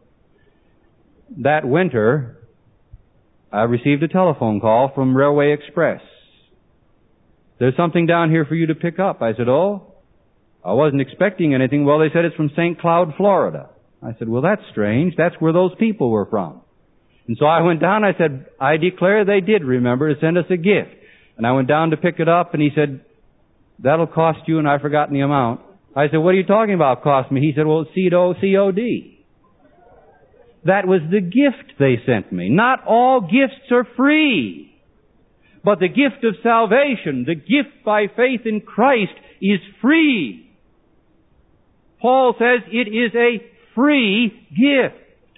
That winter, I received a telephone call from Railway Express. "There's something down here for you to pick up." I said, "Oh, I wasn't expecting anything." "Well," they said, "it's from Saint Cloud, Florida." I said, "Well, that's strange. That's where those people were from." And so I went down. I said, "I declare they did remember to send us a gift." And I went down to pick it up, and he said, "That'll cost you," and I've forgotten the amount. I said, "What are you talking about, cost me?" He said, "Well, C O D. That was the gift they sent me. Not all gifts are free. But the gift of salvation, the gift by faith in Christ, is free. Paul says it is a free gift.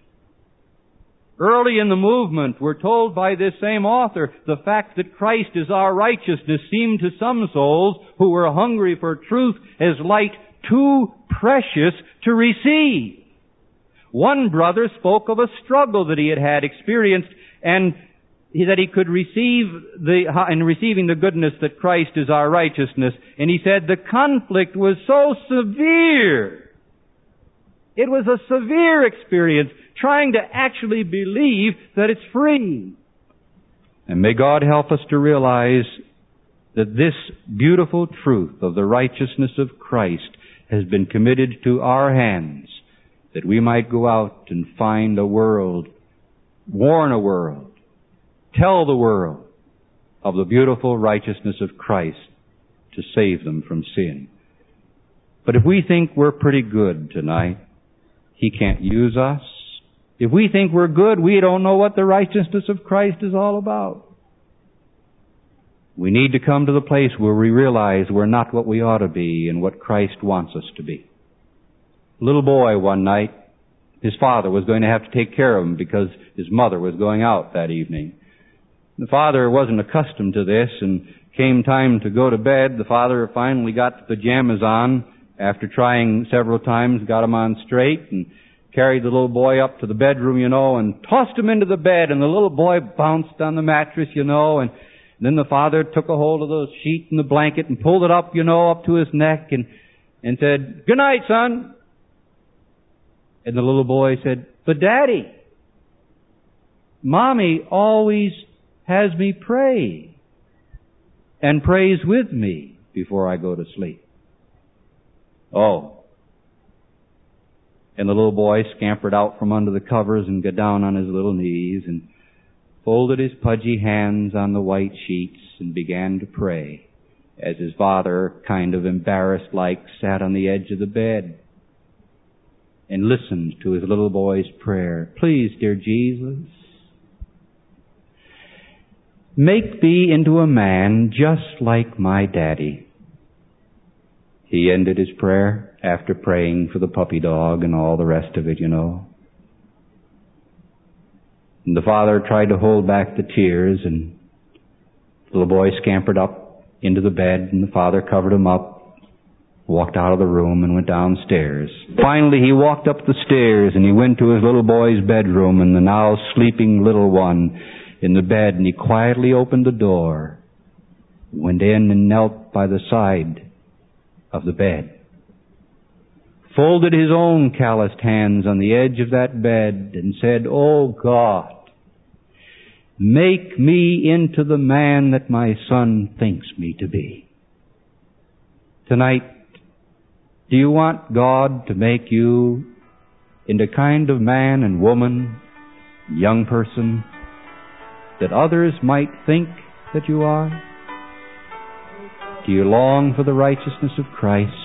Early in the movement, we're told by this same author, the fact that Christ is our righteousness seemed to some souls who were hungry for truth as light too precious to receive. One brother spoke of a struggle that he had had experienced, and that he could receive the, in receiving the goodness that Christ is our righteousness. And he said the conflict was so severe. It was a severe experience, trying to actually believe that it's free. And may God help us to realize that this beautiful truth of the righteousness of Christ has been committed to our hands, that we might go out and find a world, warn a world, tell the world of the beautiful righteousness of Christ to save them from sin. But if we think we're pretty good tonight, He can't use us. If we think we're good, we don't know what the righteousness of Christ is all about. We need to come to the place where we realize we're not what we ought to be and what Christ wants us to be. A little boy one night, his father was going to have to take care of him because his mother was going out that evening. The father wasn't accustomed to this, and came time to go to bed, the father finally got the pajamas on. After trying several times, got him on straight and carried the little boy up to the bedroom, you know, and tossed him into the bed, and the little boy bounced on the mattress, you know, and then the father took a hold of the sheet and the blanket and pulled it up, you know, up to his neck and, and said, "Good night, son." And the little boy said, "But Daddy, Mommy always has me pray and prays with me before I go to sleep." Oh. And the little boy scampered out from under the covers and got down on his little knees and folded his pudgy hands on the white sheets and began to pray as his father, kind of embarrassed-like, sat on the edge of the bed and listened to his little boy's prayer. "Please, dear Jesus, make me into a man just like my daddy." He ended his prayer after praying for the puppy dog and all the rest of it, you know. And the father tried to hold back the tears, and the little boy scampered up into the bed, and the father covered him up, walked out of the room, and went downstairs. Finally, he walked up the stairs, and he went to his little boy's bedroom, and the now sleeping little one in the bed, and he quietly opened the door, went in and knelt by the side of the bed. folded his own calloused hands on the edge of that bed and said, "Oh God, make me into the man that my son thinks me to be." Tonight, do you want God to make you into kind of man and woman, young person, that others might think that you are? Do you long for the righteousness of Christ,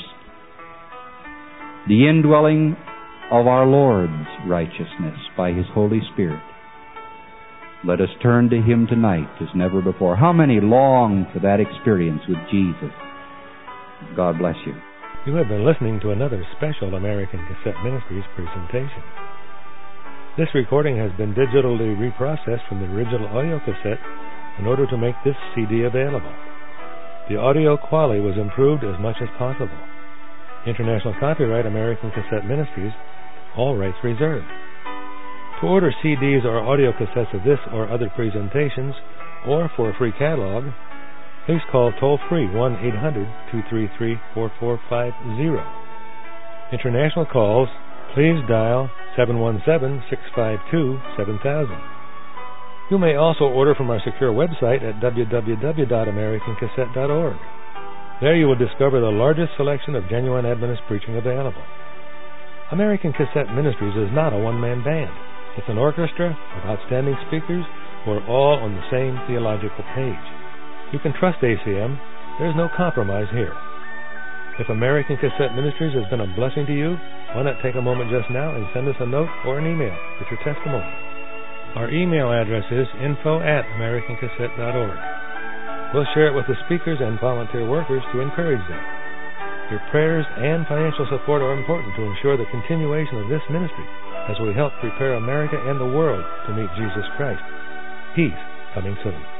the indwelling of our Lord's righteousness by His Holy Spirit? Let us turn to Him tonight as never before. How many long for that experience with Jesus? God bless you. You have been listening to another special American Cassette Ministries presentation. This recording has been digitally reprocessed from the original audio cassette in order to make this C D available. The audio quality was improved as much as possible. International copyright American Cassette Ministries, all rights reserved. To order C Ds or audio cassettes of this or other presentations, or for a free catalog, please call toll-free one eight hundred two three three four four five zero. International calls, please dial seven one seven six five two seven thousand. You may also order from our secure website at w w w dot american cassette dot org. There you will discover the largest selection of genuine Adventist preaching available. American Cassette Ministries is not a one-man band. It's an orchestra of outstanding speakers who are all on the same theological page. You can trust A C M. There's no compromise here. If American Cassette Ministries has been a blessing to you, why not take a moment just now and send us a note or an email with your testimony. Our email address is info at american cassette dot org. We'll share it with the speakers and volunteer workers to encourage them. Your prayers and financial support are important to ensure the continuation of this ministry as we help prepare America and the world to meet Jesus Christ. He's coming soon.